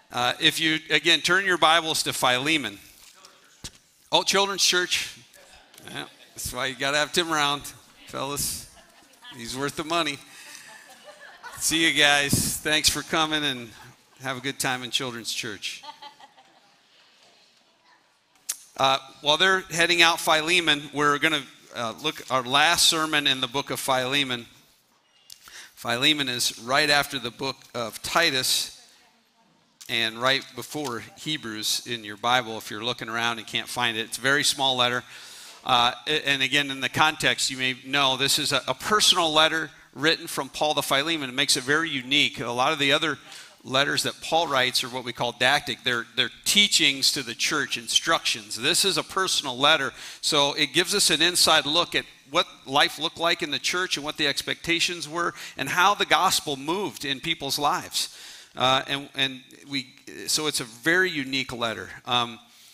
If you, again, turn your Bibles to Philemon. Oh, Children's Church. Yeah, that's why you got to have Tim around, fellas. He's worth the money. See you guys. Thanks for coming, and have a good time in Children's Church. While they're heading out Philemon, we're going to look at our last sermon in the book of Philemon. Philemon is right after the book of Titus and right before Hebrews in your Bible. If you're looking around and can't find it, it's a very small letter. And again, in the context, you may know this is a personal letter written from Paul to Philemon. It makes it very unique. A lot of the other letters that Paul writes are what we call didactic. They're teachings to the church, instructions. This is a personal letter, so it gives us an inside look at what life looked like in the church and what the expectations were and how the gospel moved in people's lives. So it's a very unique letter. I'm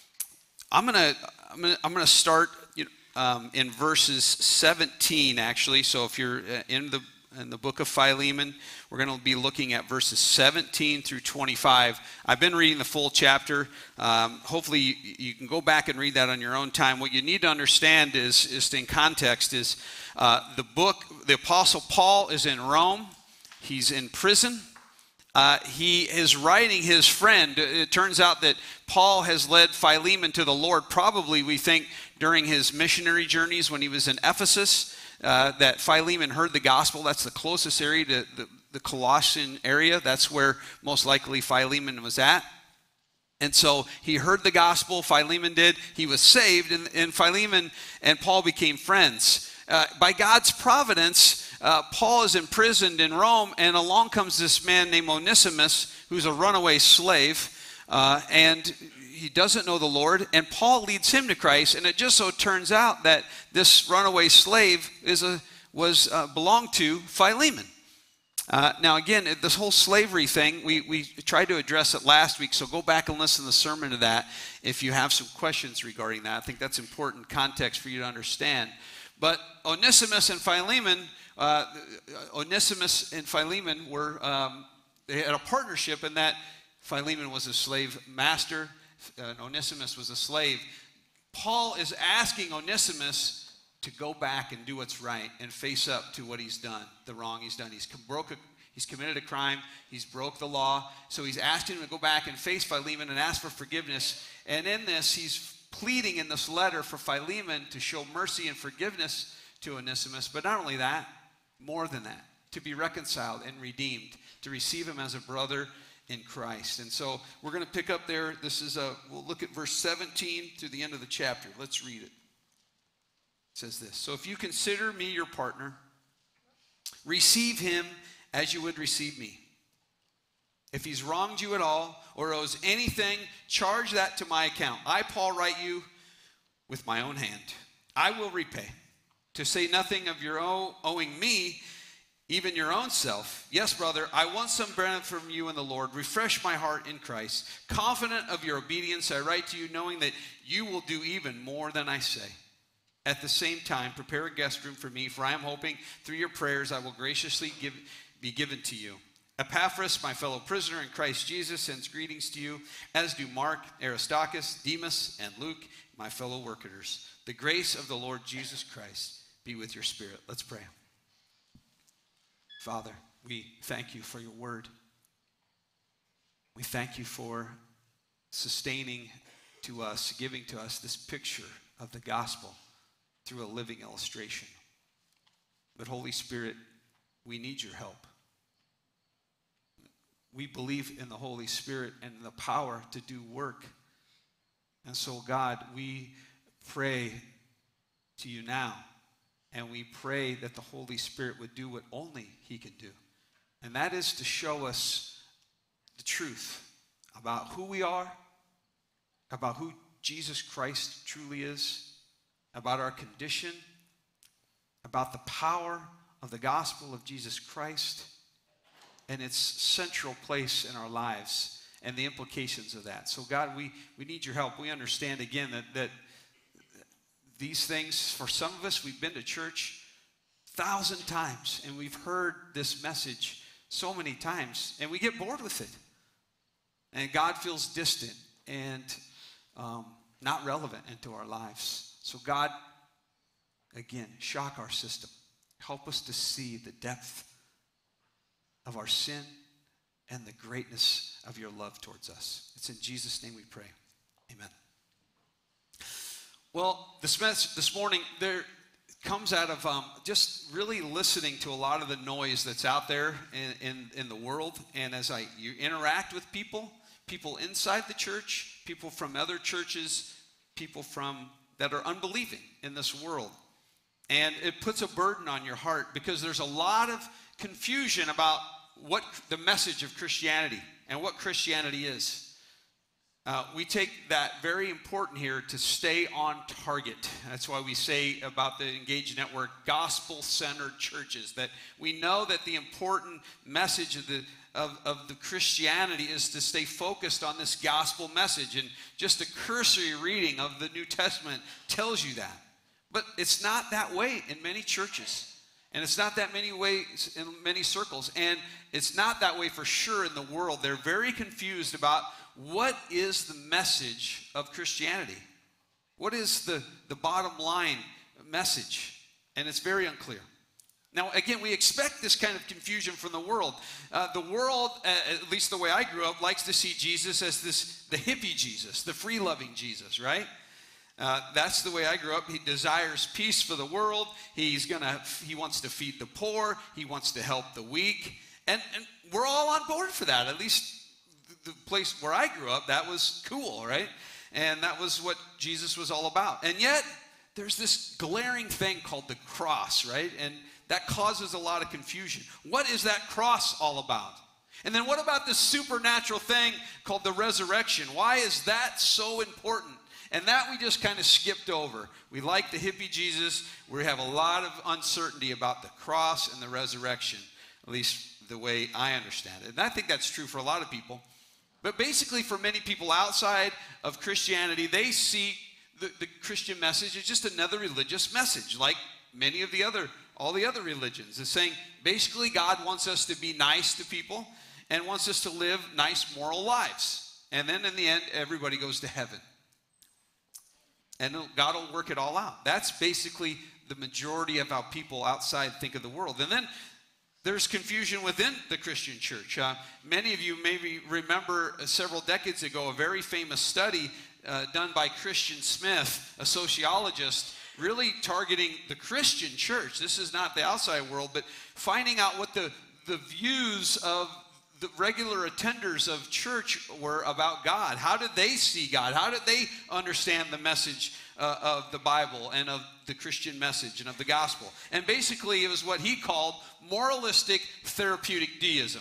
gonna start in verses 17 actually. So if you're in the book of Philemon, we're going to be looking at verses 17 through 25. I've been reading the full chapter. Hopefully you can go back and read that on your own time. What you need to understand is in context is the Apostle Paul is in Rome. He's in prison. He is writing his friend. It turns out that Paul has led Philemon to the Lord, probably, we think, during his missionary journeys when he was in Ephesus, that Philemon heard the gospel. That's the closest area to the Colossian area. That's where most likely Philemon was at. And so he heard the gospel, Philemon did. He was saved, and Philemon and Paul became friends. By God's providence, Paul is imprisoned in Rome, and along comes this man named Onesimus, who's a runaway slave, and he doesn't know the Lord, and Paul leads him to Christ, and it just so turns out that this runaway slave belonged to Philemon. Now again, this whole slavery thing, we tried to address it last week, so go back and listen to the sermon to that if you have some questions regarding that. I think that's important context for you to understand. But Onesimus and Philemon were, they had a partnership in that Philemon was a slave master and Onesimus was a slave. Paul is asking Onesimus to go back and do what's right and face up to what he's done, the wrong he's done. He's committed a crime, he's broke the law, so he's asking him to go back and face Philemon and ask for forgiveness. And in this, he's pleading in this letter for Philemon to show mercy and forgiveness to Onesimus, but not only that, more than that, to be reconciled and redeemed, to receive him as a brother in Christ. And so we're going to pick up there. We'll look at verse 17 to the end of the chapter. Let's read it. It says this: "So if you consider me your partner, receive him as you would receive me. If he's wronged you at all or owes anything, charge that to my account. I, Paul, write you with my own hand. I will repay. To say nothing of your owing me, even your own self. Yes, brother, I want some benefit from you in the Lord. Refresh my heart in Christ. Confident of your obedience, I write to you, knowing that you will do even more than I say. At the same time, prepare a guest room for me, for I am hoping through your prayers I will graciously be given to you. Epaphras, my fellow prisoner in Christ Jesus, sends greetings to you, as do Mark, Aristarchus, Demas, and Luke, my fellow workers. The grace of the Lord Jesus Christ be with your spirit." Let's pray. Father, we thank you for your word. We thank you for sustaining to us, giving to us this picture of the gospel through a living illustration. But Holy Spirit, we need your help. We believe in the Holy Spirit and the power to do work. And so, God, we pray to you now, and we pray that the Holy Spirit would do what only he can do. And that is to show us the truth about who we are, about who Jesus Christ truly is, about our condition, about the power of the gospel of Jesus Christ, and its central place in our lives and the implications of that. So God, we need your help. We understand again that these things, for some of us, we've been to church 1,000 times and we've heard this message so many times and we get bored with it. And God feels distant and not relevant into our lives. So God, again, shock our system. Help us to see the depth of our sin and the greatness of your love towards us. It's in Jesus' name we pray. Amen. Well, this morning, there comes out of just really listening to a lot of the noise that's out there in the world. And as you interact with people inside the church, people from other churches, people that are unbelieving in this world. And it puts a burden on your heart because there's a lot of confusion about what the message of Christianity and what Christianity is. We take that very important here to stay on target. That's why we say about the Engage Network, gospel-centered churches, that we know that the important message of the Christianity is to stay focused on this gospel message. And just a cursory reading of the New Testament tells you that. But it's not that way in many churches. And it's not that many ways in many circles. And it's not that way for sure in the world. They're very confused about what is the message of Christianity? What is the bottom line message? And it's very unclear. Now, again, we expect this kind of confusion from the world. The world, at least the way I grew up, likes to see Jesus as the hippie Jesus, the free-loving Jesus, right? That's the way I grew up. He desires peace for the world. He wants to feed the poor. He wants to help the weak. And we're all on board for that. At least the place where I grew up, that was cool, right? And that was what Jesus was all about. And yet, there's this glaring thing called the cross, right? And that causes a lot of confusion. What is that cross all about? And then what about this supernatural thing called the resurrection? Why is that so important? And that we just kind of skipped over. We like the hippie Jesus. We have a lot of uncertainty about the cross and the resurrection, at least the way I understand it. And I think that's true for a lot of people. But basically, for many people outside of Christianity, they see the Christian message as just another religious message, like all the other religions. It's saying, basically, God wants us to be nice to people and wants us to live nice, moral lives. And then in the end, everybody goes to heaven. And God will work it all out. That's basically the majority of how people outside think of the world. And then there's confusion within the Christian church. Many of you maybe remember several decades ago a very famous study done by Christian Smith, a sociologist, really targeting the Christian church. This is not the outside world, but finding out what the views of the regular attenders of church were about God. How did they see God? How did they understand the message of the Bible and of the Christian message and of the gospel? And basically, it was what he called moralistic therapeutic deism.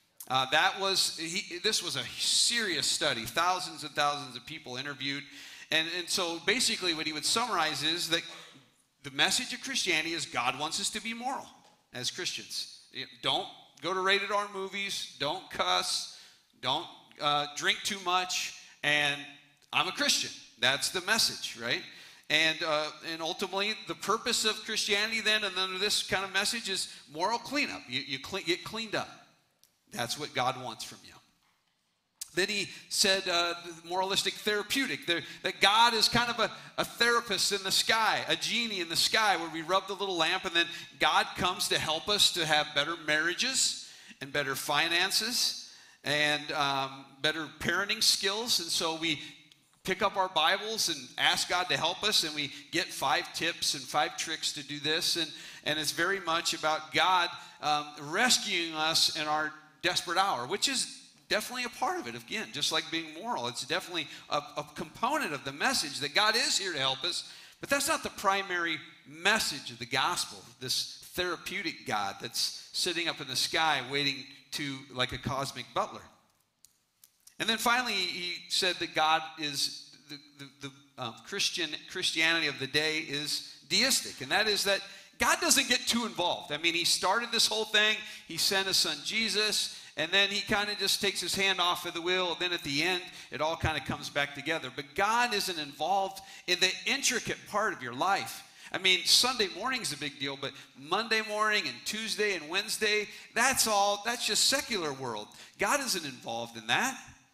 This was a serious study, thousands and thousands of people interviewed. And so basically what he would summarize is that the message of Christianity is God wants us to be moral as Christians. Don't go to rated R movies, don't cuss, don't drink too much, and I'm a Christian. That's the message, right? And ultimately, the purpose of Christianity then, and under this kind of message, is moral cleanup. You get cleaned up. That's what God wants from you. Then he said moralistic therapeutic, that God is kind of a therapist in the sky, a genie in the sky where we rub the little lamp and then God comes to help us to have better marriages and better finances and better parenting skills. And so we pick up our Bibles and ask God to help us, and we get 5 tips and 5 tricks to do this. And it's very much about God rescuing us in our desperate hour, which is definitely a part of it. Again, just like being moral, it's definitely a component of the message that God is here to help us. But that's not the primary message of the gospel, this therapeutic God that's sitting up in the sky waiting to, like a cosmic butler. And then finally, he said that God is, the Christianity of the day is deistic. And that is that God doesn't get too involved. I mean, he started this whole thing. He sent his son Jesus. And then he kind of just takes his hand off of the wheel. And then at the end, it all kind of comes back together. But God isn't involved in the intricate part of your life. I mean, Sunday morning is a big deal, but Monday morning and Tuesday and Wednesday, that's just secular world. God isn't involved in that.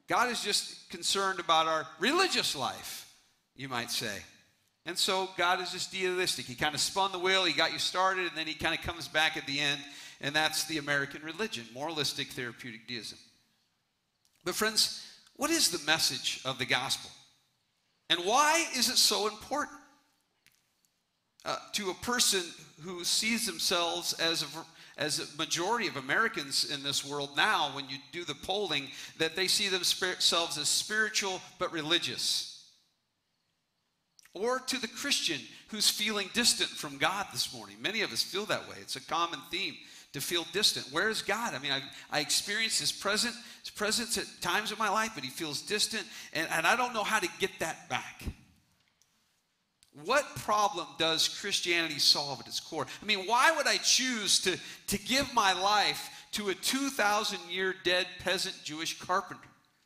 God is just concerned about our religious life, you might say. And so God is just deistic. He kind of spun the wheel, he got you started, and then he kind of comes back at the end, and that's the American religion, moralistic therapeutic deism. But friends, what is the message of the gospel? And why is it so important to a person who sees themselves as a majority of Americans in this world now, when you do the polling, that they see themselves as spiritual but religious? Or to the Christian who's feeling distant from God this morning. Many of us feel that way. It's a common theme to feel distant. Where is God? I mean, I experience his presence at times of my life, but he feels distant, and I don't know how to get that back. What problem does Christianity solve at its core? I mean, why would I choose to give my life to a 2,000-year dead peasant Jewish carpenter?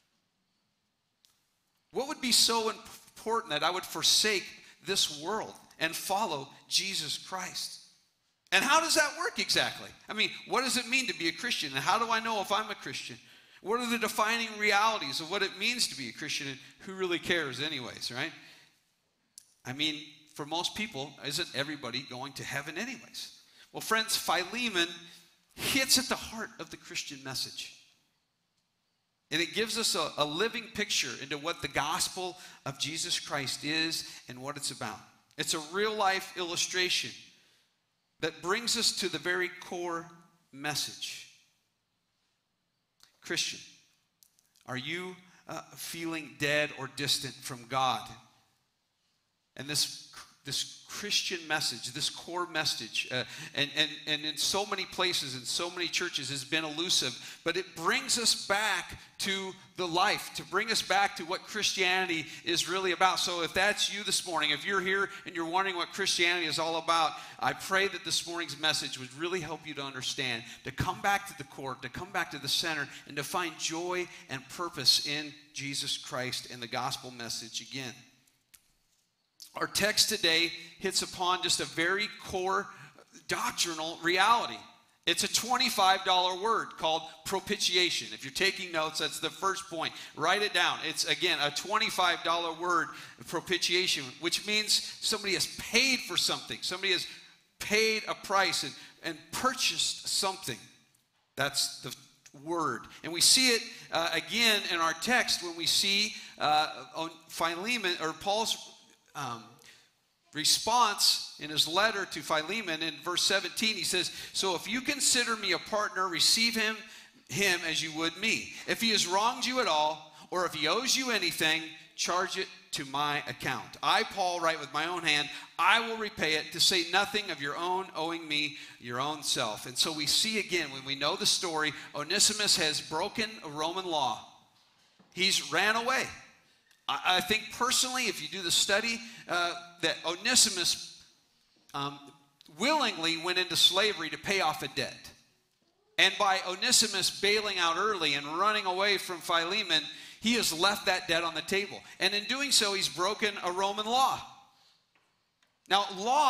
What would be so important that I would forsake this world and follow Jesus Christ? And how does that work exactly? I mean, what does it mean to be a Christian? And how do I know if I'm a Christian? What are the defining realities of what it means to be a Christian? And who really cares anyways, right? I mean, for most people, isn't everybody going to heaven anyways? Well, friends, Philemon hits at the heart of the Christian message. And it gives us a living picture into what the gospel of Jesus Christ is and what it's about. It's a real-life illustration that brings us to the very core message. Christian, are you feeling dead or distant from God? And this Christian message, this core message, and in so many places, in so many churches, has been elusive, but it brings us back to the life, to bring us back to what Christianity is really about. So if that's you this morning, if you're here and you're wondering what Christianity is all about, I pray that this morning's message would really help you to understand, to come back to the core, to come back to the center, and to find joy and purpose in Jesus Christ and the gospel message again. Our text today hits upon just a very core doctrinal reality. It's a $25 word called propitiation. If you're taking notes, that's the first point. Write it down. It's, again, a $25 word, propitiation, which means somebody has paid for something. Somebody has paid a price and purchased something. That's the word. And we see it again in our text when we see Philemon, or Paul's response in his letter to Philemon in verse 17. He says, so if you consider me a partner, receive him as you would me. If he has wronged you at all, or if he owes you anything, charge it to my account. I, Paul, write with my own hand, I will repay it, to say nothing of your own owing me your own self. And so we see again, when we know the story, Onesimus has broken a Roman law. He's ran away. I think personally, if you do the study, that Onesimus willingly went into slavery to pay off a debt. And by Onesimus bailing out early and running away from Philemon, he has left that debt on the table. And in doing so, he's broken a Roman law. Now,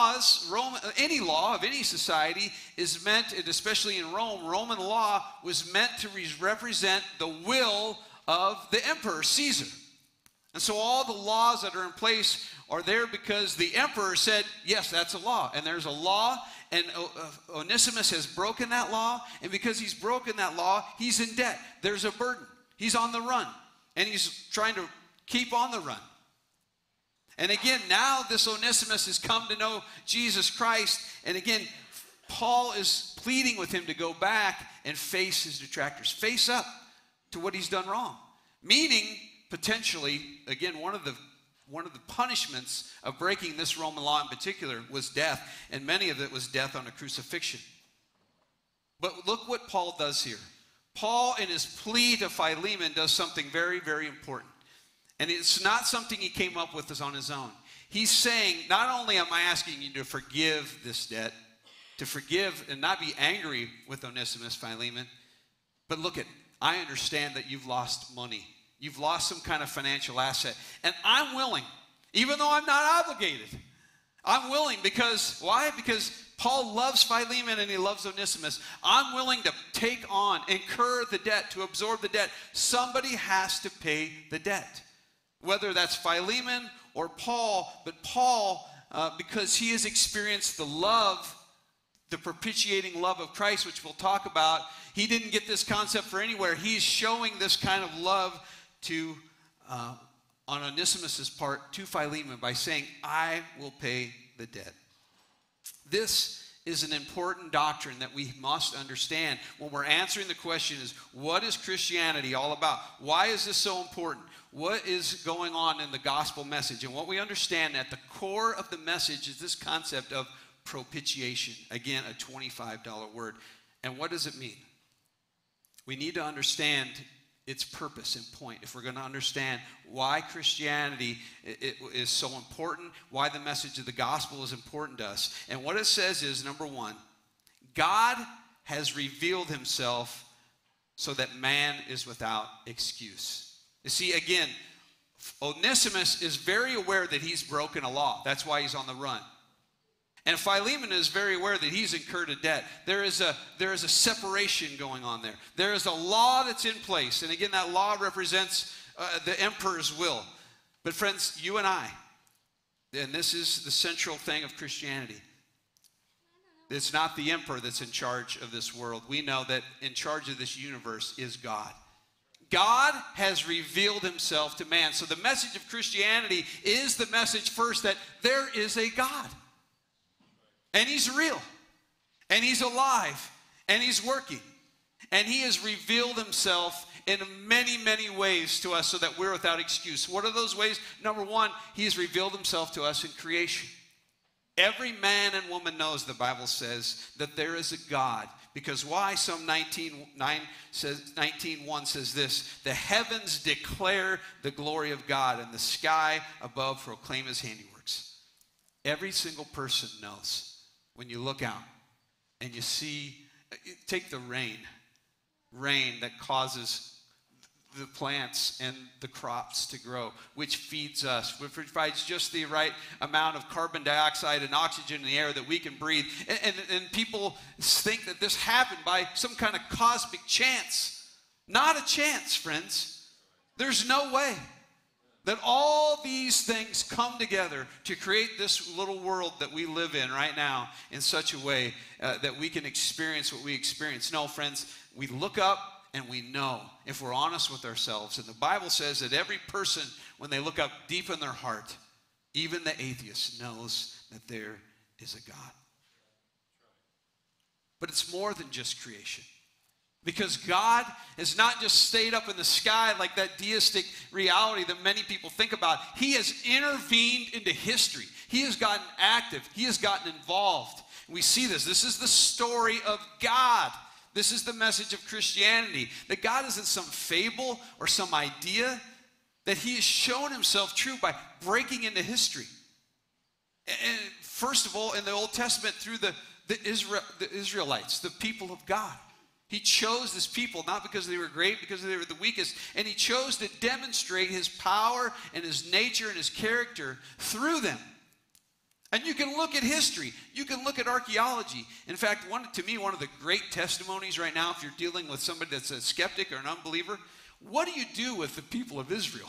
any law of any society is meant, and especially in Rome, Roman law was meant to represent the will of the emperor, Caesar. And so all the laws that are in place are there because the emperor said, yes, that's a law. And there's a law, and Onesimus has broken that law. And because he's broken that law, he's in debt. There's a burden. He's on the run. And he's trying to keep on the run. And again, now this Onesimus has come to know Jesus Christ. And again, Paul is pleading with him to go back and face his detractors. Face up to what he's done wrong. Meaning, potentially, again, one of the punishments of breaking this Roman law in particular was death, and many of it was death on a crucifixion. But look what Paul does here. Paul, in his plea to Philemon, does something very, very important. And it's not something he came up with on his own. He's saying, not only am I asking you to forgive this debt, to forgive and not be angry with Onesimus, Philemon, but look at, I understand that you've lost money. You've lost some kind of financial asset. And I'm willing, even though I'm not obligated, I'm willing because, why? Because Paul loves Philemon and he loves Onesimus. I'm willing to take on, incur the debt, to absorb the debt. Somebody has to pay the debt. Whether that's Philemon or Paul, but Paul, because he has experienced the love, the propitiating love of Christ, which we'll talk about, he didn't get this concept for anywhere. He's showing this kind of love to, on Onesimus' part, to Philemon by saying, I will pay the debt. This is an important doctrine that we must understand when we're answering the question is, what is Christianity all about? Why is this so important? What is going on in the gospel message? And what we understand at the core of the message is this concept of propitiation. Again, a $25 word. And what does it mean? We need to understand its purpose and point if we're going to understand why Christianity is so important, why the message of the gospel is important to us. And what it says is, number one, God has revealed himself so that man is without excuse. You see, again, Onesimus is very aware that he's broken a law. That's why he's on the run. And Philemon is very aware that he's incurred a debt. There is a separation going on there. There is a law that's in place. And again, that law represents the emperor's will. But friends, you and I, and this is the central thing of Christianity. It's not the emperor that's in charge of this world. We know that in charge of this universe is God. God has revealed himself to man. So the message of Christianity is the message first that there is a God. And he's real, and he's alive, and he's working. And he has revealed himself in many, many ways to us so that we're without excuse. What are those ways? Number one, he has revealed himself to us in creation. Every man and woman knows, the Bible says, that there is a God. Because why? Psalm 19:1 says this, the heavens declare the glory of God, and the sky above proclaim his handiworks. Every single person knows. When you look out and you see, take the rain that causes the plants and the crops to grow, which feeds us, which provides just the right amount of carbon dioxide and oxygen in the air that we can breathe. And people think that this happened by some kind of cosmic chance. Not a chance, friends. There's no way that all these things come together to create this little world that we live in right now in such a way that we can experience what we experience. No, friends, we look up and we know if we're honest with ourselves. And the Bible says that every person, when they look up deep in their heart, even the atheist knows that there is a God. But it's more than just creation. Because God has not just stayed up in the sky like that deistic reality that many people think about. He has intervened into history. He has gotten active. He has gotten involved. We see this. This is the story of God. This is the message of Christianity. That God isn't some fable or some idea. That he has shown himself true by breaking into history. And first of all, in the Old Testament, through the Israelites, the people of God. He chose this people not because they were great, because they were the weakest. And he chose to demonstrate his power and his nature and his character through them. And you can look at history. You can look at archaeology. In fact, to me, one of the great testimonies right now, if you're dealing with somebody that's a skeptic or an unbeliever, what do you do with the people of Israel?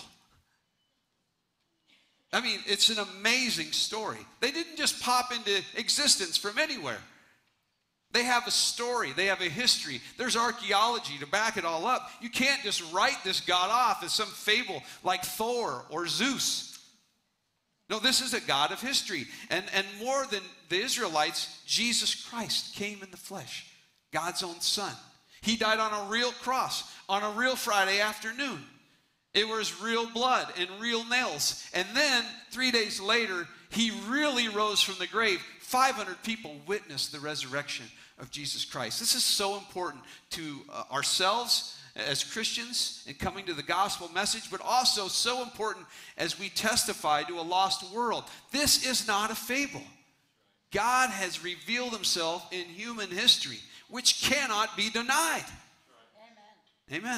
I mean, it's an amazing story. They didn't just pop into existence from anywhere. They have a story. They have a history. There's archaeology to back it all up. You can't just write this God off as some fable like Thor or Zeus. No, this is a God of history. And more than the Israelites, Jesus Christ came in the flesh, God's own son. He died on a real cross on a real Friday afternoon. It was real blood and real nails. And then 3 days later, he really rose from the grave. 500 people witnessed the resurrection of Jesus Christ. This is so important to ourselves as Christians in coming to the gospel message, but also so important as we testify to a lost world. This is not a fable. God has revealed himself in human history, which cannot be denied. Amen. Amen.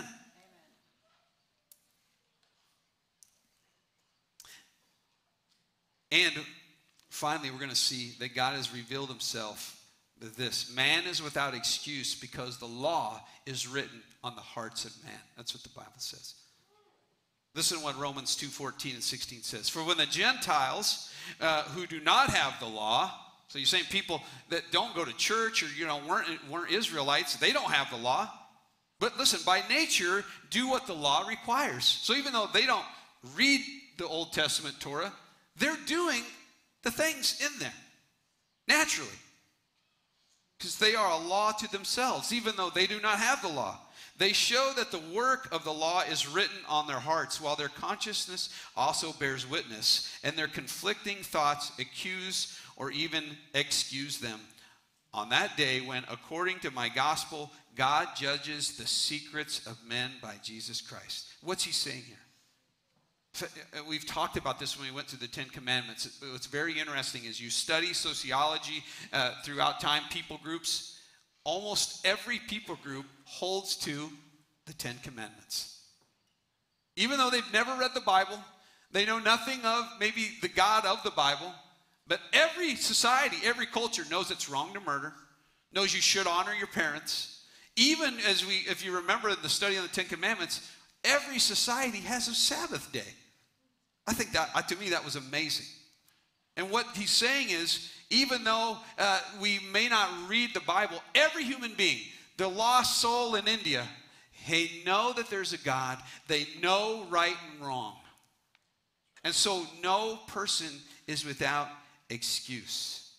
And finally, we're going to see that God has revealed himself this: man is without excuse because the law is written on the hearts of man. That's what the Bible says. Listen to what Romans 2:14 and 16 says. For when the Gentiles who do not have the law, so you're saying people that don't go to church or weren't Israelites, they don't have the law. But listen, by nature, do what the law requires. So even though they don't read the Old Testament Torah, they're doing the things in there naturally, because they are a law to themselves, even though they do not have the law. They show that the work of the law is written on their hearts, while their consciousness also bears witness, and their conflicting thoughts accuse or even excuse them. On that day when, according to my gospel, God judges the secrets of men by Jesus Christ. What's he saying here? We've talked about this when we went through the Ten Commandments. What's very interesting is you study sociology throughout time, people groups. Almost every people group holds to the Ten Commandments. Even though they've never read the Bible, they know nothing of maybe the God of the Bible, but every society, every culture knows it's wrong to murder, knows you should honor your parents. Even if you remember the study on the Ten Commandments, every society has a Sabbath day. I think that, to me, that was amazing. And what he's saying is, even though we may not read the Bible, every human being, the lost soul in India, they know that there's a God. They know right and wrong. And so no person is without excuse.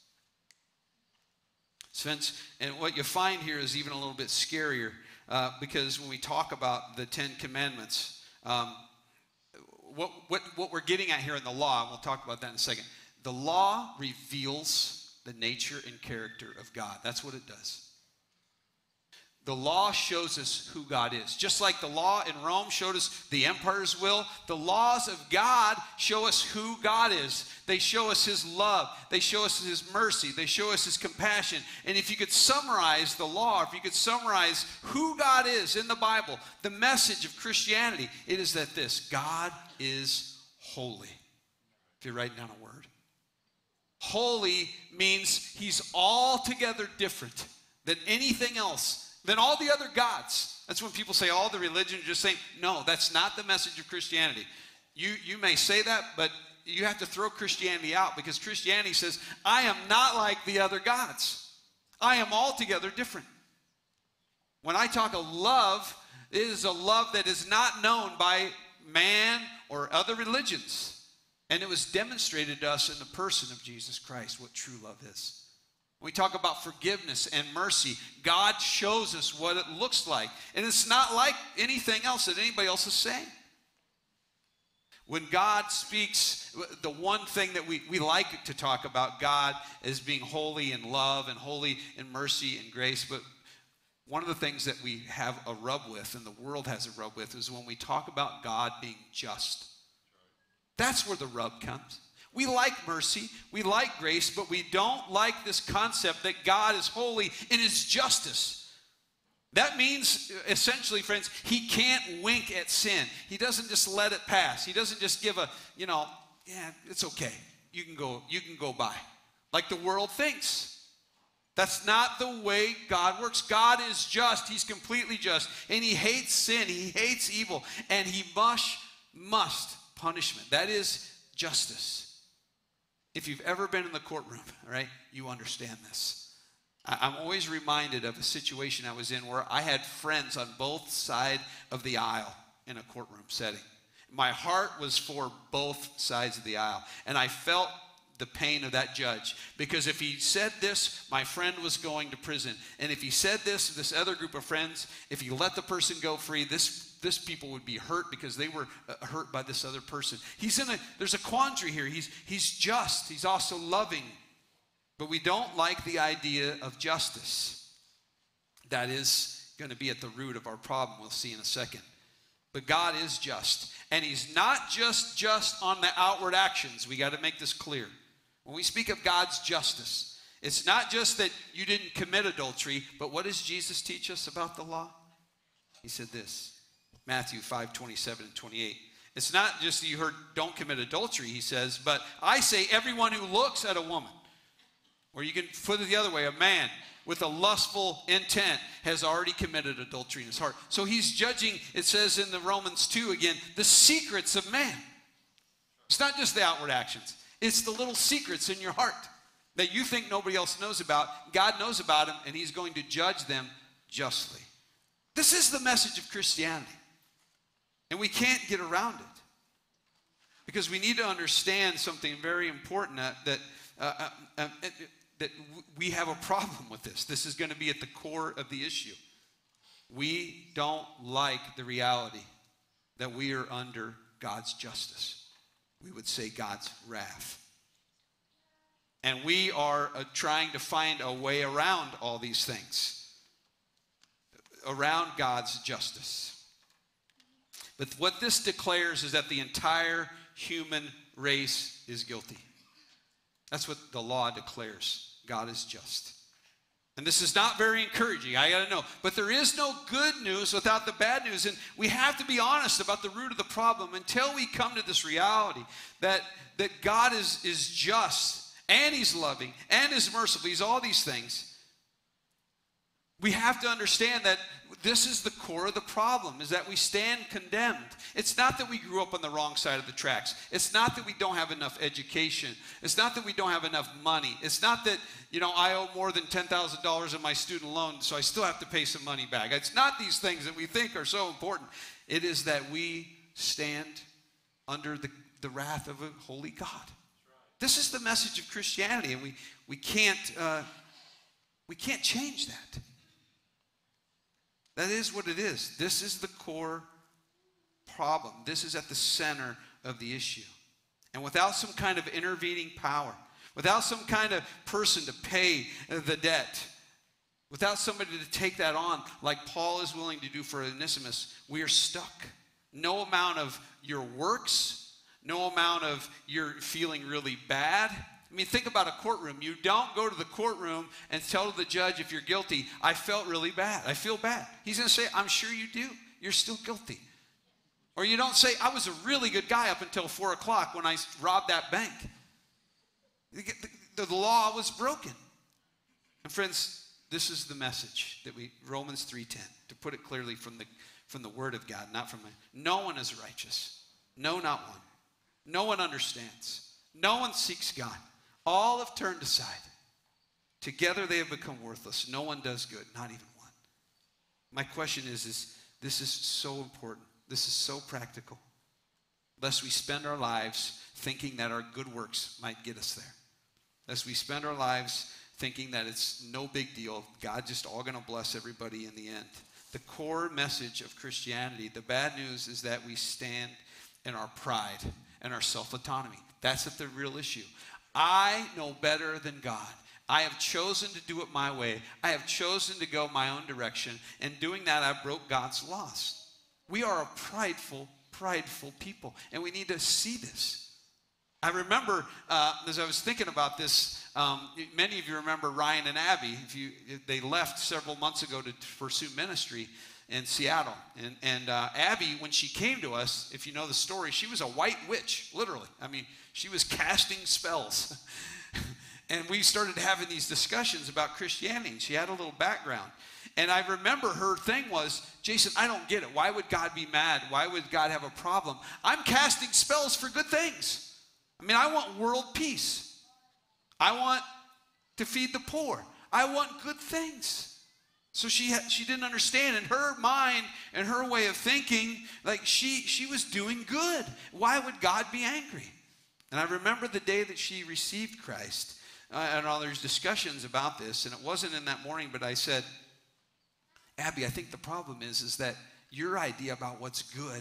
Friends, and what you find here is even a little bit scarier, because when we talk about the Ten Commandments, what we're getting at here in the law, and we'll talk about that in a second, the law reveals the nature and character of God. That's what it does. The law shows us who God is. Just like the law in Rome showed us the empire's will, the laws of God show us who God is. They show us his love. They show us his mercy. They show us his compassion. And if you could summarize the law, if you could summarize who God is in the Bible, the message of Christianity, it is that this: God is holy. If you're writing down a word. Holy means he's altogether different than anything else, than all the other gods. That's when people say all the religion, just saying, no, that's not the message of Christianity. You may say that, but you have to throw Christianity out, because Christianity says, I am not like the other gods. I am altogether different. When I talk of love, it is a love that is not known by man or other religions. And it was demonstrated to us in the person of Jesus Christ what true love is. When we talk about forgiveness and mercy, God shows us what it looks like. And it's not like anything else that anybody else is saying. When God speaks, the one thing that we like to talk about God as being holy in love and holy in mercy and grace, but one of the things that we have a rub with, and the world has a rub with, is when we talk about God being just. That's where the rub comes. We like mercy, we like grace, but we don't like this concept that God is holy in his justice. That means, essentially, friends, he can't wink at sin. He doesn't just let it pass. He doesn't just give a, yeah, it's okay. You can go by. Like the world thinks. That's not the way God works. God is just. He's completely just. And he hates sin. He hates evil. And he must punishment. That is justice. If you've ever been in the courtroom, right, you understand this. I'm always reminded of a situation I was in where I had friends on both sides of the aisle in a courtroom setting. My heart was for both sides of the aisle. And I felt the pain of that judge, because if he said this, my friend was going to prison. And if he said this other group of friends, if he let the person go free, this people would be hurt because they were hurt by this other person. There's a quandary here. He's just. He's also loving. But we don't like the idea of justice. That is going to be at the root of our problem. We'll see in a second. But God is just. And he's not just on the outward actions. We got to make this clear. When we speak of God's justice, it's not just that you didn't commit adultery, but what does Jesus teach us about the law? He said this, Matthew 5:27 and 28. It's not just that you heard don't commit adultery, he says, but I say everyone who looks at a woman Or you can put it the other way. A man with a lustful intent has already committed adultery in his heart. So he's judging, it says in the Romans 2 again, the secrets of man. It's not just the outward actions. It's the little secrets in your heart that you think nobody else knows about. God knows about them, and he's going to judge them justly. This is the message of Christianity. And we can't get around it. Because we need to understand something very important, that we have a problem with this. This is going to be at the core of the issue. We don't like the reality that we are under God's justice. We would say God's wrath. And we are trying to find a way around all these things, around God's justice. But what this declares is that the entire human race is guilty. That's what the law declares. God is just. And this is not very encouraging, I got to know. But there is no good news without the bad news. And we have to be honest about the root of the problem until we come to this reality that God is just, and he's loving, and he's merciful. He's all these things. We have to understand that this is the core of the problem, is that we stand condemned. It's not that we grew up on the wrong side of the tracks. It's not that we don't have enough education. It's not that we don't have enough money. It's not that, I owe more than $10,000 in my student loan, so I still have to pay some money back. It's not these things that we think are so important. It is that we stand under the wrath of a holy God. This is the message of Christianity, and we can't change that. That is what it is. This is the core problem. This is at the center of the issue. And without some kind of intervening power, without some kind of person to pay the debt, without somebody to take that on like Paul is willing to do for Onesimus, we are stuck. No amount of your works, no amount of your feeling really bad. I mean, think about a courtroom. You don't go to the courtroom and tell the judge if you're guilty, I felt really bad. I feel bad. He's going to say, I'm sure you do. You're still guilty. Or you don't say, I was a really good guy up until 4 o'clock when I robbed that bank. The law was broken. And friends, this is the message that Romans 3:10, to put it clearly from the Word of God, not from no one is righteous. No, not one. No one understands. No one seeks God. All have turned aside. Together they have become worthless. No one does good, not even one. My question is this is so important. This is so practical. Lest we spend our lives thinking that our good works might get us there. Lest we spend our lives thinking that it's no big deal. God just all going to bless everybody in the end. The core message of Christianity, the bad news is that we stand in our pride and our self-autonomy. That's the real issue. I know better than God. I have chosen to do it my way. I have chosen to go my own direction. And doing that, I broke God's laws. We are a prideful people. And we need to see this. I remember, as I was thinking about this, many of you remember Ryan and Abby. They left several months ago to pursue ministry in Seattle. And Abby, when she came to us, if you know the story, she was a white witch, literally. I mean, she was casting spells. And we started having these discussions about Christianity. And she had a little background. And I remember her thing was, Jason, I don't get it. Why would God be mad? Why would God have a problem? I'm casting spells for good things. I mean, I want world peace. I want to feed the poor. I want good things. So she didn't understand. In her mind and her way of thinking, like she was doing good. Why would God be angry? And I remember the day that she received Christ, and all there's discussions about this, and it wasn't in that morning, but I said, Abby, I think the problem is that your idea about what's good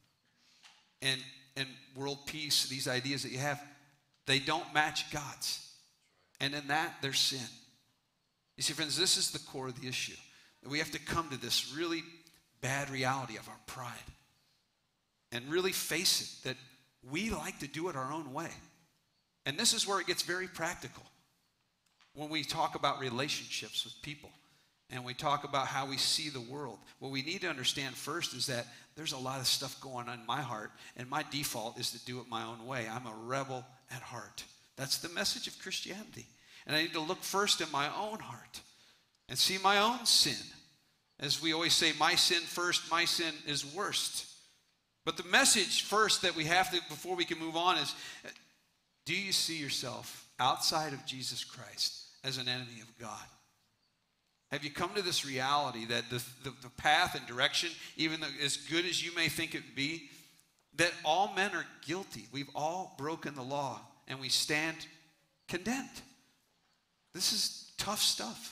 and world peace, these ideas that you have, they don't match God's. And in that, there's sin. You see, friends, this is the core of the issue. We have to come to this really bad reality of our pride and really face it, that we like to do it our own way. And this is where it gets very practical. When we talk about relationships with people and we talk about how we see the world, what we need to understand first is that there's a lot of stuff going on in my heart, and my default is to do it my own way. I'm a rebel at heart. That's the message of Christianity. And I need to look first in my own heart and see my own sin. As we always say, my sin first, my sin is worst. But the message first that we have to, before we can move on, is, do you see yourself outside of Jesus Christ as an enemy of God? Have you come to this reality that the path and direction, even though as good as you may think it be, that all men are guilty. We've all broken the law, and we stand condemned. This is tough stuff.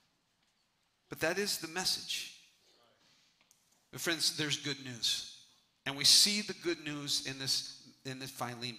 But that is the message. But friends, there's good news. And we see the good news in this Philemon.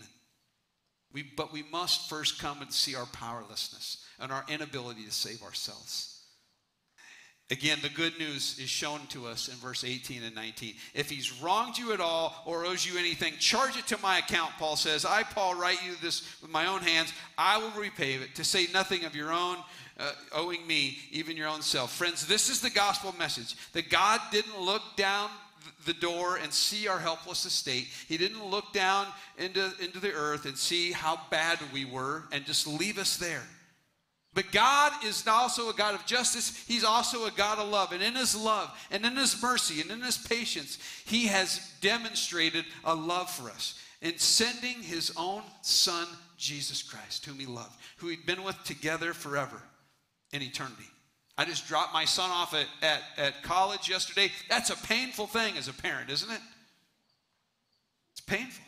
But we must first come and see our powerlessness and our inability to save ourselves. Again, the good news is shown to us in verse 18 and 19. If he's wronged you at all or owes you anything, charge it to my account, Paul says. I, Paul, write you this with my own hands. I will repay it, to say nothing of your own owing me, even your own self. Friends, this is the gospel message, that God didn't look down the door and see our helpless estate. He didn't look down into the earth and see how bad we were and just leave us there. But God is also a God of justice. He's also a God of love. And in his love and in his mercy and in his patience, he has demonstrated a love for us in sending his own son, Jesus Christ, whom he loved, who he'd been with together forever in eternity. I just dropped my son off at college yesterday. That's a painful thing as a parent, isn't it? It's painful.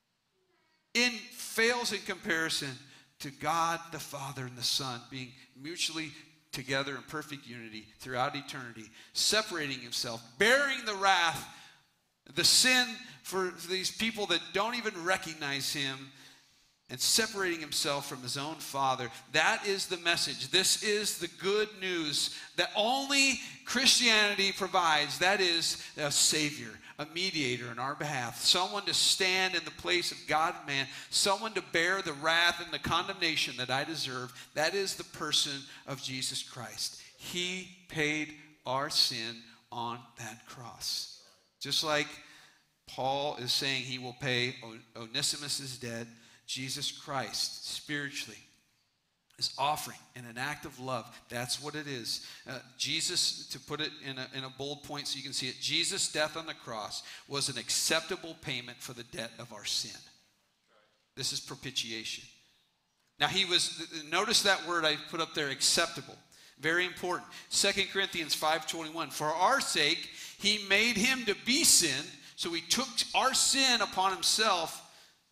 It fails in comparison to God the Father and the Son being mutually together in perfect unity throughout eternity, separating himself, bearing the wrath, the sin for these people that don't even recognize him, and separating himself from his own Father. That is the message. This is the good news that only Christianity provides. That is a Savior, a mediator on our behalf, someone to stand in the place of God and man, someone to bear the wrath and the condemnation that I deserve. That is the person of Jesus Christ. He paid our sin on that cross. Just like Paul is saying he will pay Onesimus' debt, Jesus Christ, spiritually, is offering in an act of love. That's what it is. Jesus, to put it in a bold point so you can see it, Jesus' death on the cross was an acceptable payment for the debt of our sin. This is propitiation. Now notice that word I put up there, acceptable. Very important. 2 Corinthians 5:21, for our sake, he made him to be sin, so he took our sin upon himself.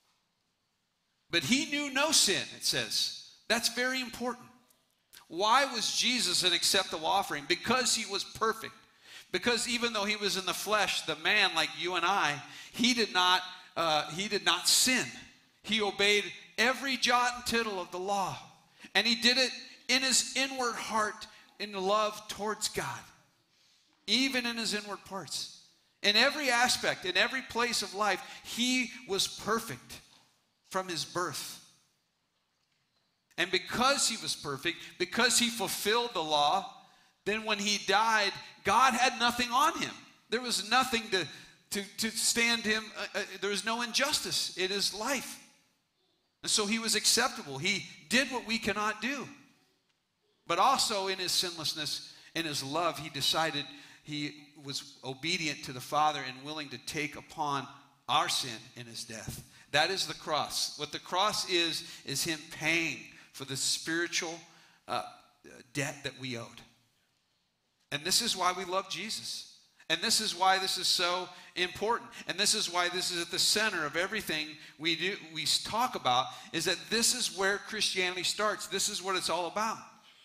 But he knew no sin, it says. That's very important. Why was Jesus an acceptable offering? Because he was perfect. Because even though he was in the flesh, the man like you and I, he did not sin. He obeyed every jot and tittle of the law. And he did it in his inward heart in love towards God. Even in his inward parts. In every aspect, in every place of life, he was perfect from his birth. And because he was perfect, because he fulfilled the law, then when he died, God had nothing on him. There was nothing to stand him. There was no injustice in his life. And so he was acceptable. He did what we cannot do. But also in his sinlessness, in his love, he decided he was obedient to the Father and willing to take upon our sin in his death. That is the cross. What the cross is him paying for the spiritual debt that we owed. And this is why we love Jesus. And this is why this is so important. And this is why this is at the center of everything we talk about, is that this is where Christianity starts. This is what it's all about.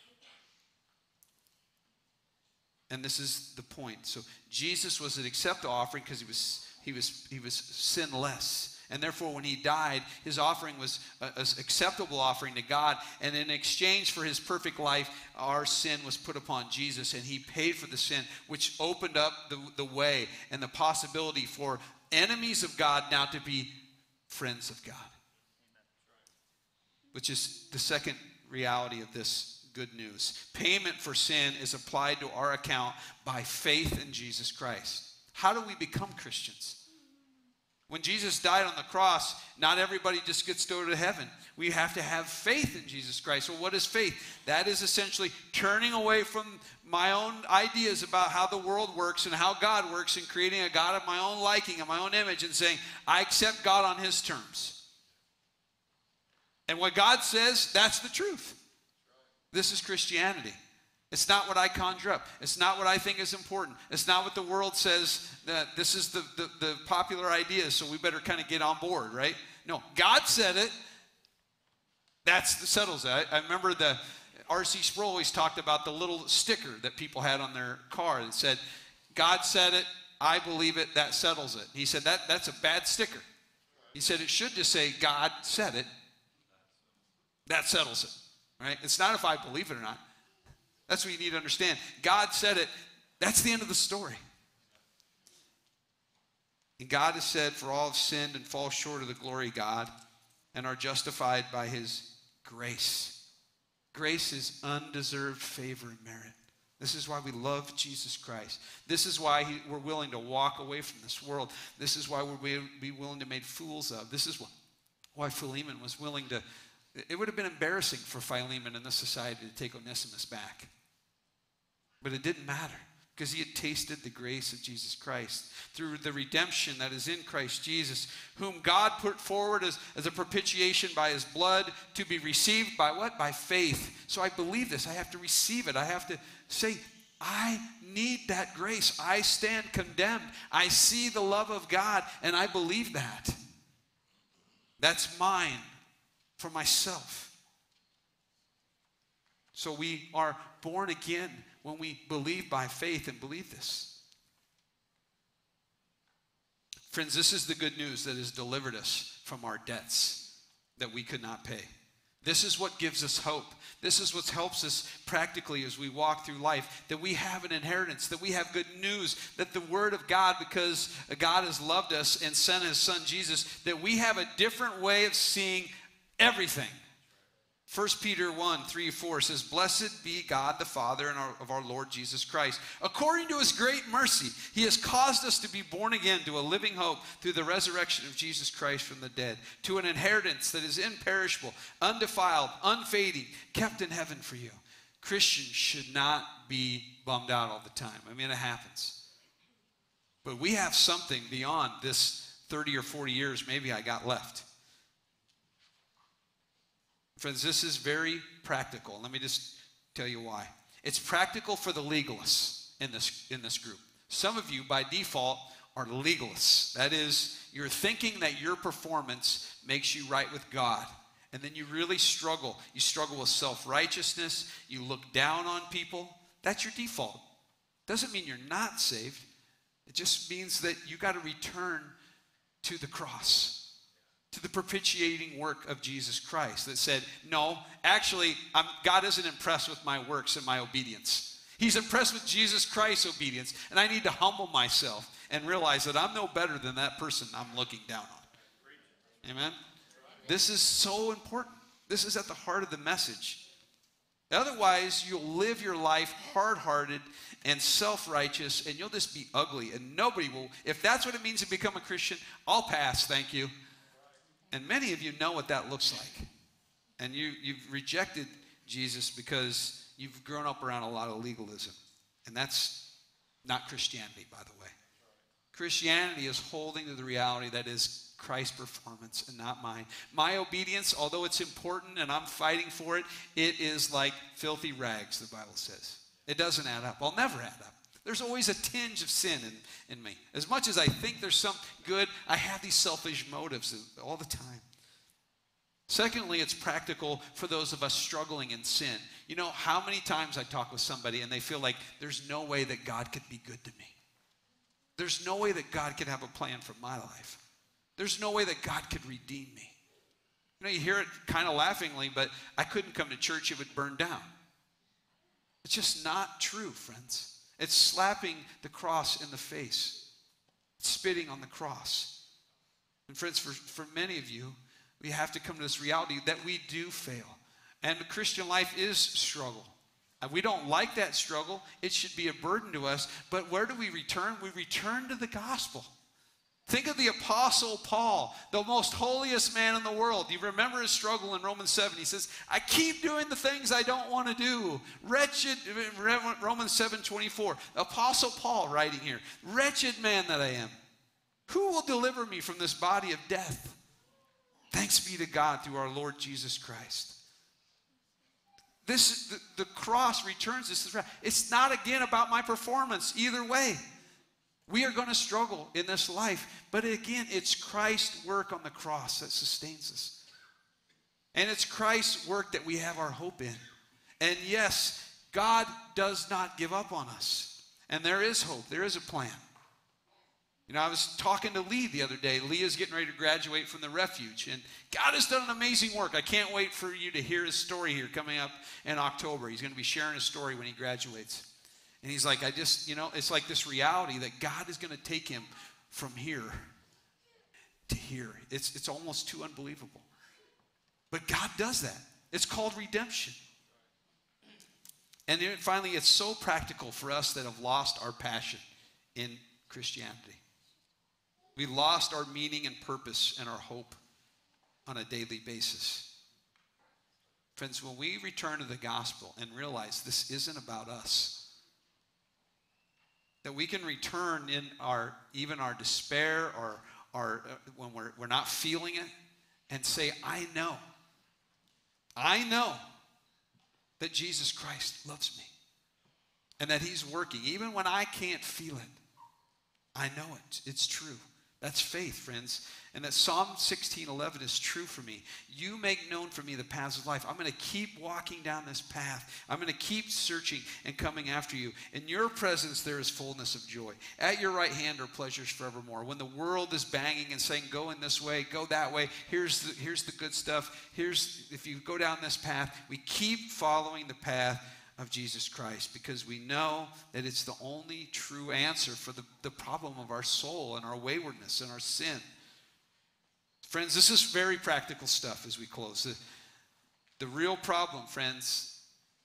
And this is the point. So Jesus was an acceptable offering because he was sinless. And therefore, when he died, his offering was an acceptable offering to God. And in exchange for his perfect life, our sin was put upon Jesus. And he paid for the sin, which opened up the way and the possibility for enemies of God now to be friends of God. Which is the second reality of this good news. Payment for sin is applied to our account by faith in Jesus Christ. How do we become Christians? When Jesus died on the cross, not everybody just gets to go to heaven. We have to have faith in Jesus Christ. Well, what is faith? That is essentially turning away from my own ideas about how the world works and how God works, and creating a God of my own liking and my own image, and saying, I accept God on his terms. And what God says, that's the truth. This is Christianity. It's not what I conjure up. It's not what I think is important. It's not what the world says that this is the popular idea, so we better kind of get on board, right? No, God said it. That settles it. I remember the R.C. Sproul always talked about the little sticker that people had on their car that said, God said it, I believe it, that settles it. He said that's a bad sticker. He said it should just say, God said it, that settles it, right? It's not if I believe it or not. That's what you need to understand. God said it. That's the end of the story. And God has said, for all have sinned and fall short of the glory of God and are justified by his grace. Grace is undeserved favor and merit. This is why we love Jesus Christ. This is why we're willing to walk away from this world. This is why we're be willing to make fools of. This is why Philemon was willing to. It would have been embarrassing for Philemon in this society to take Onesimus back. But it didn't matter, because he had tasted the grace of Jesus Christ through the redemption that is in Christ Jesus, whom God put forward as a propitiation by his blood, to be received by what? By faith. So I believe this. I have to receive it. I have to say, I need that grace. I stand condemned. I see the love of God, and I believe that. That's mine for myself. So we are born again when we believe by faith and believe this. Friends, this is the good news that has delivered us from our debts that we could not pay. This is what gives us hope. This is what helps us practically as we walk through life, that we have an inheritance, that we have good news, that the Word of God, because God has loved us and sent his Son Jesus, that we have a different way of seeing everything. 1 Peter 1, 3, 4 says, Blessed be God the Father of our Lord Jesus Christ. According to his great mercy, he has caused us to be born again to a living hope through the resurrection of Jesus Christ from the dead, to an inheritance that is imperishable, undefiled, unfading, kept in heaven for you. Christians should not be bummed out all the time. I mean, it happens. But we have something beyond this 30 or 40 years maybe I got left. Friends, this is very practical. Let me just tell you why. It's practical for the legalists in this group. Some of you, by default, are legalists. That is, you're thinking that your performance makes you right with God. And then you really struggle. You struggle with self-righteousness. You look down on people. That's your default. Doesn't mean you're not saved. It just means that you got to return to the cross, to the propitiating work of Jesus Christ that said, no, actually, God isn't impressed with my works and my obedience. He's impressed with Jesus Christ's obedience, and I need to humble myself and realize that I'm no better than that person I'm looking down on. Amen? This is so important. This is at the heart of the message. Otherwise, you'll live your life hard-hearted and self-righteous, and you'll just be ugly, and nobody will. If that's what it means to become a Christian, I'll pass, thank you. And many of you know what that looks like. And you've rejected Jesus because you've grown up around a lot of legalism. And that's not Christianity, by the way. Christianity is holding to the reality that is Christ's performance and not mine. My obedience, although it's important and I'm fighting for it, it is like filthy rags, the Bible says. It doesn't add up. I'll never add up. There's always a tinge of sin in me. As much as I think there's some good, I have these selfish motives all the time. Secondly, it's practical for those of us struggling in sin. You know how many times I talk with somebody and they feel like there's no way that God could be good to me. There's no way that God could have a plan for my life. There's no way that God could redeem me. You know, you hear it kind of laughingly, but I couldn't come to church, it would burn down. It's just not true, friends. It's slapping the cross in the face. It's spitting on the cross. And friends, for many of you, we have to come to this reality that we do fail. And the Christian life is struggle. And we don't like that struggle. It should be a burden to us. But where do we return? We return to the gospel. Think of the Apostle Paul, the most holiest man in the world. You remember his struggle in Romans 7. He says, I keep doing the things I don't want to do. Wretched, Romans 7:24. Apostle Paul writing here, wretched man that I am. Who will deliver me from this body of death? Thanks be to God through our Lord Jesus Christ. The cross returns this. It's not again about my performance either way. We are going to struggle in this life, but again, it's Christ's work on the cross that sustains us. And it's Christ's work that we have our hope in. And yes, God does not give up on us. And there is hope. There is a plan. You know, I was talking to Lee the other day. Lee is getting ready to graduate from the refuge. And God has done an amazing work. I can't wait for you to hear his story here coming up in October. He's going to be sharing his story when he graduates. And he's like, it's like this reality that God is going to take him from here to here. It's almost too unbelievable. But God does that. It's called redemption. And then finally, it's so practical for us that have lost our passion in Christianity. We lost our meaning and purpose and our hope on a daily basis. Friends, when we return to the gospel and realize this isn't about us, that we can return in even our despair or when we're not feeling it and say, I know that Jesus Christ loves me and that he's working. Even when I can't feel it, I know it. It's true. That's faith, friends. And that Psalm 16:11 is true for me. You make known for me the paths of life. I'm going to keep walking down this path. I'm going to keep searching and coming after you. In your presence, there is fullness of joy. At your right hand are pleasures forevermore. When the world is banging and saying, go in this way, go that way, here's the good stuff. If you go down this path, we keep following the path of Jesus Christ because we know that it's the only true answer for the problem of our soul and our waywardness and our sin. Friends, this is very practical stuff as we close. The real problem, friends,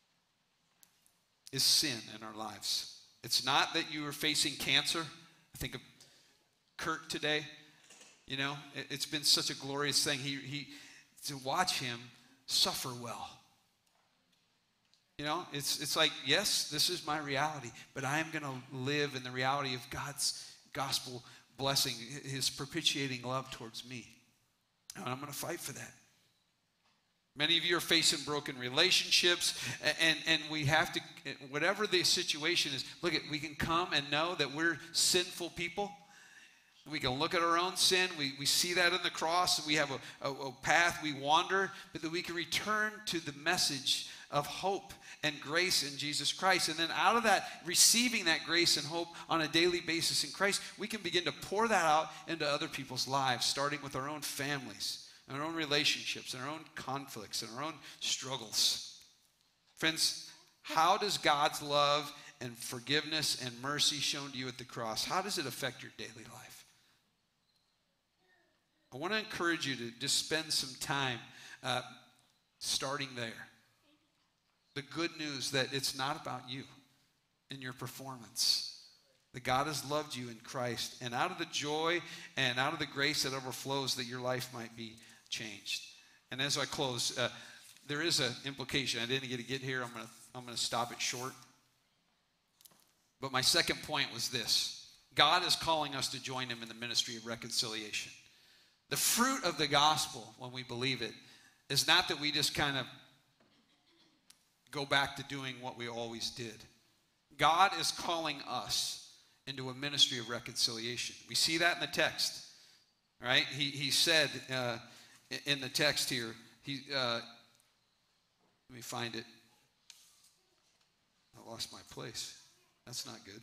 is sin in our lives. It's not that you are facing cancer. I think of Kurt today. You know, it's been such a glorious thing. He to watch him suffer well. You know, it's like, yes, this is my reality, but I am going to live in the reality of God's gospel blessing, his propitiating love towards me. And I'm going to fight for that. Many of you are facing broken relationships, and we have to, whatever the situation is, we can come and know that we're sinful people. We can look at our own sin. We see that in the cross. We have a path we wander, but that we can return to the message of hope and grace in Jesus Christ. And then out of that, receiving that grace and hope on a daily basis in Christ, we can begin to pour that out into other people's lives, starting with our own families, our own relationships, and our own conflicts, and our own struggles. Friends, how does God's love and forgiveness and mercy shown to you at the cross, how does it affect your daily life? I want to encourage you to just spend some time starting there. The good news that it's not about you and your performance. That God has loved you in Christ. And out of the joy and out of the grace that overflows, that your life might be changed. And as I close, there is an implication. I didn't get here. I'm going to stop it short. But my second point was this. God is calling us to join him in the ministry of reconciliation. The fruit of the gospel, when we believe it, is not that we just kind of go back to doing what we always did. God is calling us into a ministry of reconciliation. We see that in the text, right? He said in the text here, let me find it. I lost my place. That's not good.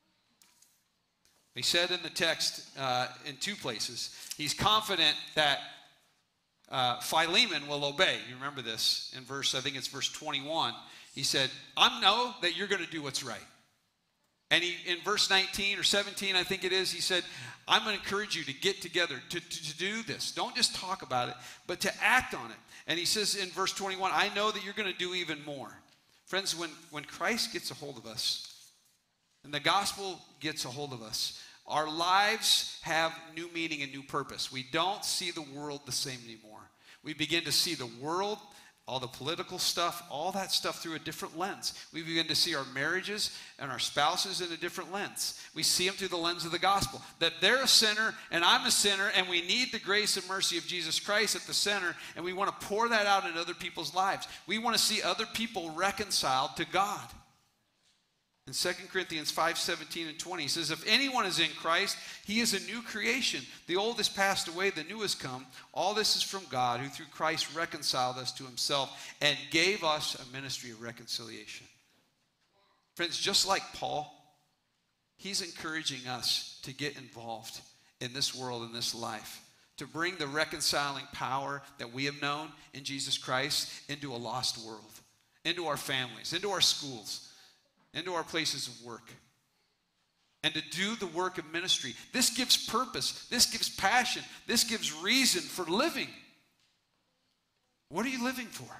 He said in the text in two places, he's confident that Philemon will obey. You remember this in I think it's verse 21. He said, I know that you're going to do what's right. And in verse 19 or 17, I think it is, he said, I'm going to encourage you to get together, to do this. Don't just talk about it, but to act on it. And he says in verse 21, I know that you're going to do even more. Friends, when Christ gets a hold of us, and the gospel gets a hold of us, Our lives have new meaning and new purpose. We don't see the world the same anymore. We begin to see the world, all the political stuff, all that stuff through a different lens. We begin to see our marriages and our spouses in a different lens. We see them through the lens of the gospel, that they're a sinner and I'm a sinner, and we need the grace and mercy of Jesus Christ at the center, and we want to pour that out in other people's lives. We want to see other people reconciled to God. In 2 Corinthians 5:17 and 20, he says, if anyone is in Christ, he is a new creation. The old has passed away, the new has come. All this is from God, who through Christ reconciled us to himself and gave us a ministry of reconciliation. Friends, just like Paul, he's encouraging us to get involved in this world, in this life, to bring the reconciling power that we have known in Jesus Christ into a lost world, into our families, into our schools, into our places of work, and to do the work of ministry. This gives purpose. This gives passion. This gives reason for living. What are you living for?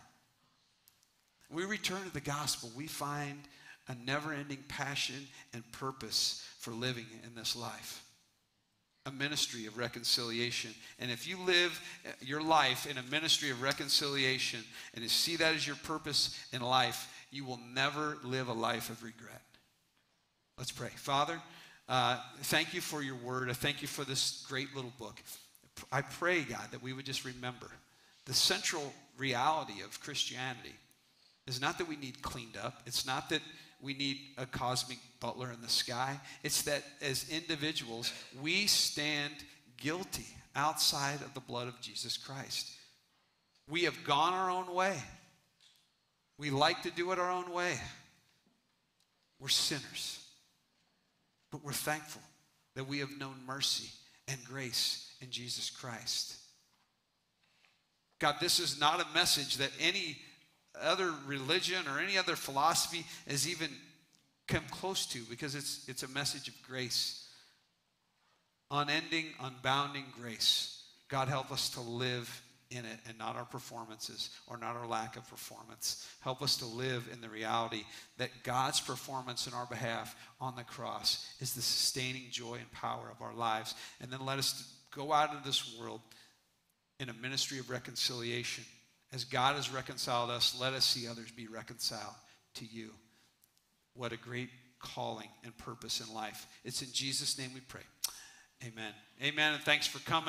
We return to the gospel. We find a never-ending passion and purpose for living in this life. A ministry of reconciliation. And if you live your life in a ministry of reconciliation and you see that as your purpose in life, you will never live a life of regret. Let's pray. Father, thank you for your word. I thank you for this great little book. I pray, God, that we would just remember the central reality of Christianity is not that we need cleaned up. It's not that we need a cosmic butler in the sky. It's that as individuals, we stand guilty outside of the blood of Jesus Christ. We have gone our own way. We like to do it our own way. We're sinners. But we're thankful that we have known mercy and grace in Jesus Christ. God, this is not a message that any other religion or any other philosophy has even come close to, because it's a message of grace. Unending, unbounding grace. God, help us to live in it and not our performances or not our lack of performance. Help us to live in the reality that God's performance in our behalf on the cross is the sustaining joy and power of our lives. And then let us go out into this world in a ministry of reconciliation. As God has reconciled us, let us see others be reconciled to you. What a great calling and purpose in life. It's in Jesus' name we pray. Amen. Amen, and thanks for coming.